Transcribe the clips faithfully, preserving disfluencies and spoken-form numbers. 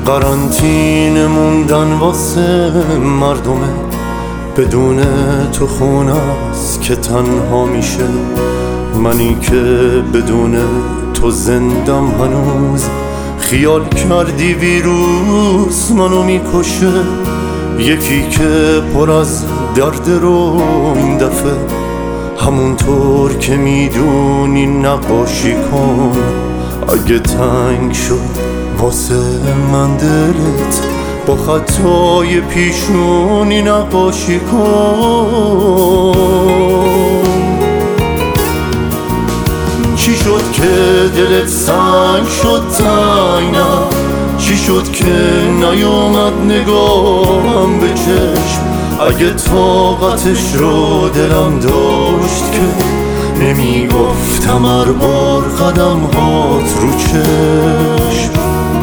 قرنطینه موندن واسه مردمه، بدون تو خونه است که تنها میشه. منی که بدون تو زندم هنوز، خیال کردی ویروس منو میکشه. یکی که پر از درد رو این دفعه، همونطور که میدونی نقاشی کن. اگه تنگ شد واسه من دلت، با خطای پیشونی نقاشی کن. چی شد که دلت سنگ شد تنگم؟ چی شد که نیومد نگاهم به چشم؟ اگه طاقتش رو دلم داشت که نمیگفتم هر بار قدم هات رو چشم.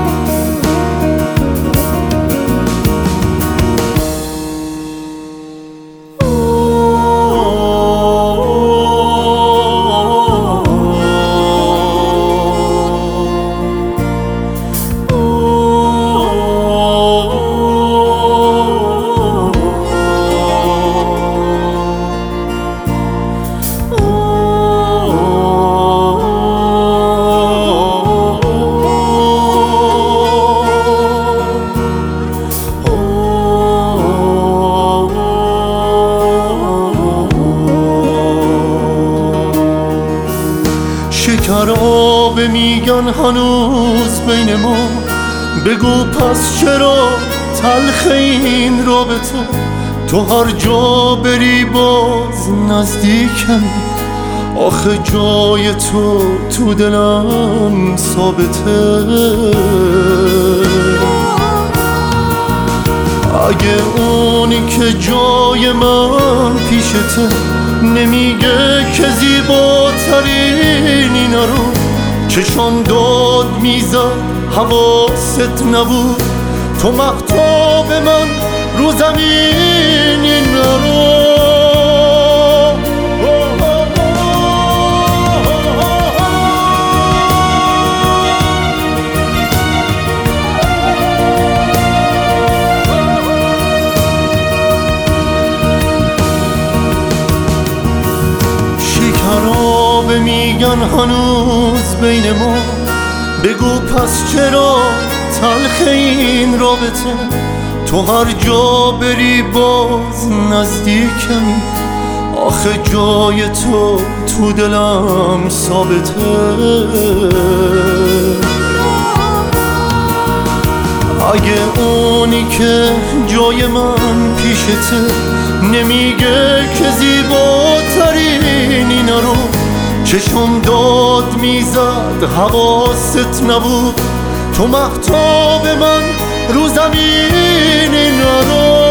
شکرابه میگن هنوز بین ما، بگو پس چرا تلخ این رابطه؟ تو هر جا بری باز نزدیکم، آخه جای تو تو دلم ثابته. اگه اونی که جای من پیشته نمیگه که زیباترین اینا رو، چشم داد میزد حواست نبود، تو مهتاب من رو زمین اینا رو. شکرابه میگن هنوز بین ما، بگو پس چرا تلخ این رابطه؟ تو هر جا بری باز نزدیکمی، آخه جای تو تو دلم ثابته. اگه اونی که جای من پیشته نمیگه که زیباترین اینا رو، چشم داد میزد حواست نبود، تو مهتاب من رو زمین اینا رو.